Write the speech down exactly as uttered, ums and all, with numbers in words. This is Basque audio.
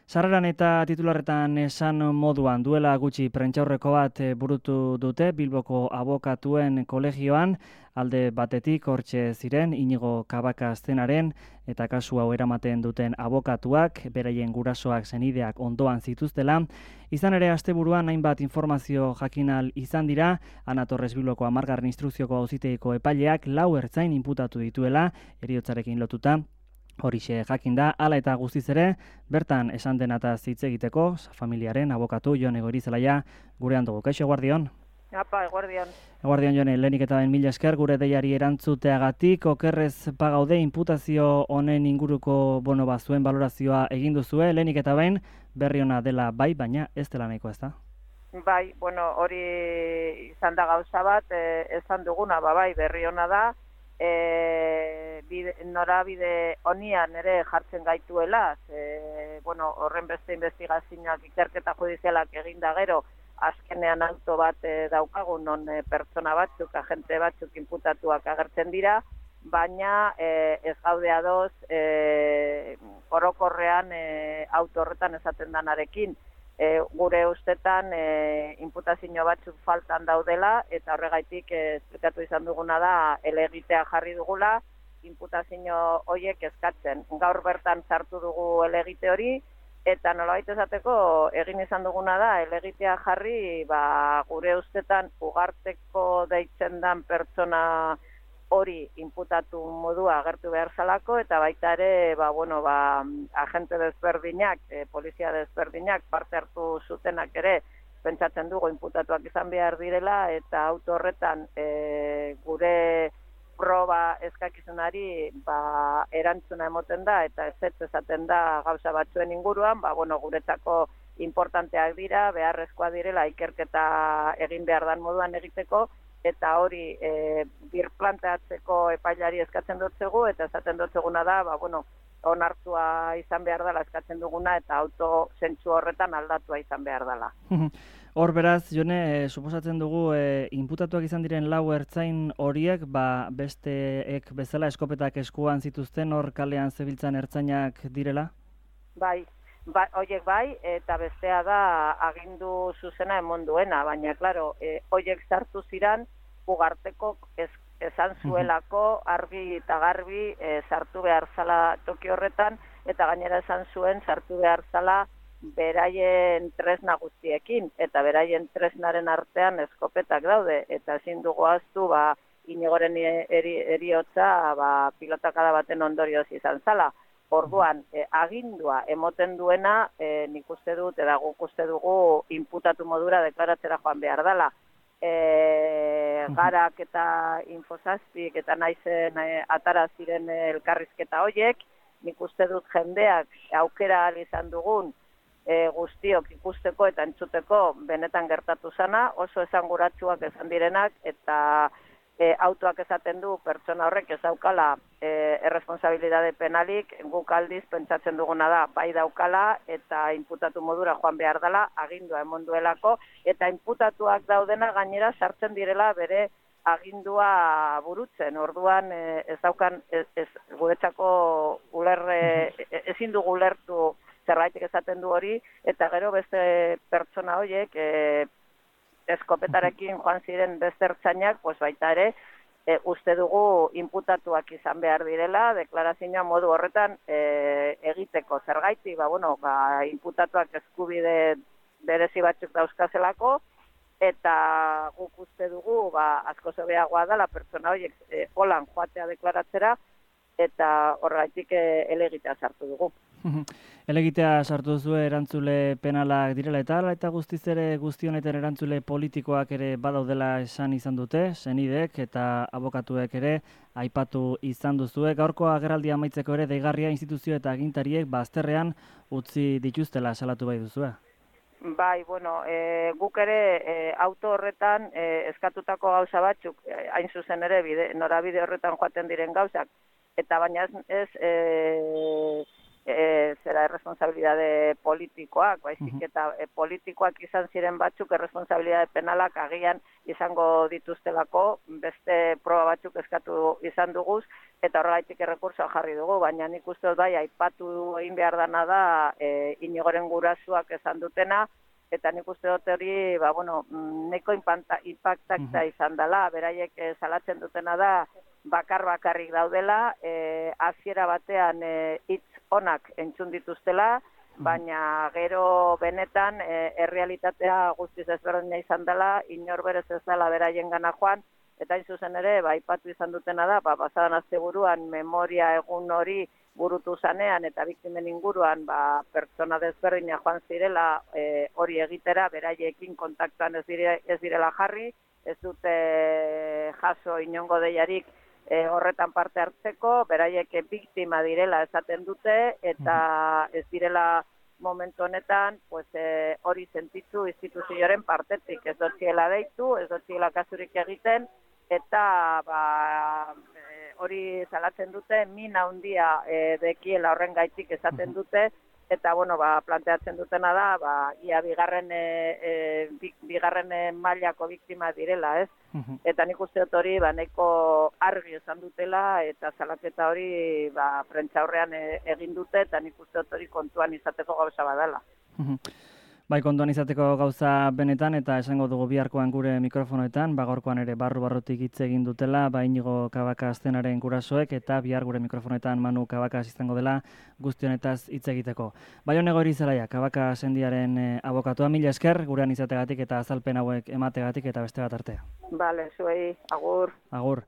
Sarreran eta titularretan esan moduan duela gutxi prentsaurreko bat burutu dute Bilboko abokatuen kolegioan, alde batetik hortxe ziren Inigo Kabaka zenaren eta kasu hau eramaten duten abokatuak, beraien gurasoak senideak ondoan zituztela. Izan ere asteburuan hainbat informazio jakinal izan dira, Ana Torres Bilboko hamargarren instrukzioko auzitegiko epaileak lau ertzain inputatu dituela, heriotzarekin lotuta. Horixe jakin da, hala eta guztiz ere, bertan esan denataz hitz egiteko, familiaren abokatu Jon Egoirizelaia gurean dugu. Kaixo, eguardion? Apa, eguardion. Eguardion, Jone, lehenik eta ben mila esker gure deiari erantzuteagatik, okerrez pagaude imputazio honen inguruko bono bazuen balorazioa egin duzue, lehenik eta ben berri ona dela bai, baina ez dela nahiko, ez da? Bai, bueno, hori izan da gauza bat, eh, esan duguna, ba, bai, berri ona da, E, bide, norabide honian ere jartzen gaituela, e, bueno, horren beste investigazioak ikerketa judizialak eginda gero, azkenean auto bat e, daukagun, non e, pertsona batzuk, agente batzuk inputatuak agertzen dira, baina e, ez gaude adoz e, orokorrean e, auto horretan esaten danarekin. E, gure ustetan e, inputazio batzuk faltan daudela eta horregaitik e, esplikatu izan duguna da elegitea jarri dugula inputazio horiek eskatzen. Gaur bertan sartu dugu elegite hori eta nolabait esateko egin izan duguna da elegitea jarri ba, gure ustetan ugarteko deitzen dan pertsona hori inputatu modua agertu behar zalako, eta baita ere, ba, bueno, ba, agente desberdinak, e, polizia desberdinak parte hartu zutenak ere, pentsatzen dugu inputatuak izan behar direla, eta auto horretan e, gure proba eskakizunari ba, erantzuna emoten da, eta ez esaten da gauza batzuen inguruan, ba, bueno, guretzako importanteak dira, beharrezkoa direla, ikerketa egin behar dan moduan egiteko, eta hori e, birplanteatzeko epailari eskatzen dutzegu, eta esaten dutzeguna da, ba, bueno, onartua izan behar dela eskatzen duguna, eta auto zentsu horretan aldatua izan behar dela. Hor beraz, Jone, e, suposatzen dugu, e, inputatuak izan diren lau ertzain horiek, ba, besteek bezala eskopetak eskuan zituzten, hor kalean zebiltzan ertzainak direla? Bai. Ba, oiek bai, eta bestea da agindu zuzena emon duena, baina, klaro, e, oiek sartu ziran, ugarteko ez, esan zuelako argi eta garbi e, sartu behar zala toki horretan, eta gainera esan zuen sartu behar zala beraien tresna guztiekin, eta beraien tresnaren artean eskopetak daude, eta ezin dugu aztu, ba, Inigoren eri, eriotza ba, pilotakada baten ondorioz izan zala. Orduan, eh, agindua emoten duena, eh, nik uste dut, eta guk uste dugu, inputatu modura deklaratzera joan behar dela. E, garak eta infosazpik eta naizen e, atara ziren elkarrizketa hoiek, nik uste dut jendeak aukera izan dugun e, guztiok ikusteko eta entzuteko benetan gertatu zana, oso esanguratsuak esan direnak, eta E, autoak esaten du pertsona horrek ez daukala e, erresponsabilidade penalik, guk aldiz pentsatzen duguna da bai daukala eta inputatu modura joan behar dela, agindua emon duelako, eta inputatuak daudena gainera sartzen direla bere agindua burutzen. Orduan e, ez daukan, ez, ez guretzako ulerre, e, ezin dugu ulertu zerbaitek esaten du hori, eta gero beste pertsona horiek e, eskopetarekin joan ziren beste ertzainak, pues baita ere, e, uste dugu inputatuak izan behar direla, deklarazioa modu horretan e, egiteko zergaiti, ba, bueno, ba, inputatuak eskubide berezi batzuk dauzkazelako, eta guk uste dugu, ba, asko zobeagoa dela pertsona horiek e, holan joatea deklaratzera, eta horregatik e, elegitea sartu dugu. Elegitea sartu duzu erantzule penalak direla eta ala eta guztiz ere guztionetan erantzule politikoak ere badaudela esan izan dute, senidek eta abokatuek ere aipatu izan duzue. Gaurko agerraldia amaitzeko ere deigarria instituzio eta agintariek bazterrean utzi dituztela salatu bai duzue. Bai, bueno, e, guk ere e, auto horretan e, eskatutako gauza batzuk, e, hain zuzen ere bide, norabide horretan joaten diren gauzak, eta baina ez, ez e, e, zera erresponsabilidade politikoak, baizik eta e, politikoak izan ziren batzuk erresponsabilidade penalak agian izango dituztelako, beste proba batzuk eskatu izan duguz, eta horregaitik errekursoa jarri dugu, baina nik uste dut bai, aipatu egin behar dana da e, Inigoren gurasuak esan dutena, eta nik uste dut hori, ba, bueno, neko impactakta izan dela, beraiek e, salatzen dutena da, bakar bakarrik daudela, e, hasiera batean e, hitz onak entzun dituztela, baina gero benetan e, errealitatea guztiz ezberdina izan dela, inor berez ez dela beraien gana joan, eta hain zuzen ere, ba, aipatu izan dutena da, ba, pasadan asteburuan memoria egun hori burutu zanean eta biktimen inguruan ba, pertsona desberdina joan zirela e, hori egitera, beraiekin kontaktuan ez, dire, ez direla jarri, ez dute jaso inongo deiarik e, horretan parte hartzeko, beraiek biktima direla esaten dute, eta ez direla momentu honetan pues, e, hori sentitu instituzioaren partetik, ez dutziela deitu, ez dutziela kasurik egiten, eta ba, e, hori salatzen dute, min handia e, dekiela horren gaitik esaten dute, eta bueno, ba, planteatzen dutena da, ba, ia bigarren, e, e, bigarren mailako biktima direla, ez? Eta nik uste dut hori, ba, nahiko argi esan dutela, eta salaketa hori, ba, prentsaurrean e, egin dute, eta nik uste dut hori kontuan izateko gauza badala. Bai, kontuan izateko gauza benetan, eta esango dugu biharkoan gure mikrofonoetan, ba, gaurkoan ere barru-barrutik hitz egin dutela, ba, Inigo Cabacas zenaren gurasoek, eta bihar gure mikrofonoetan Manu Cabacas izango dela guztionetaz hitz egiteko. Bai, honego hori zelaia, Cabacas sendiaren e, abokatua, mila esker, gurean izategatik eta azalpen hauek emategatik eta beste bat arte. Bale, zuei, agur. Agur.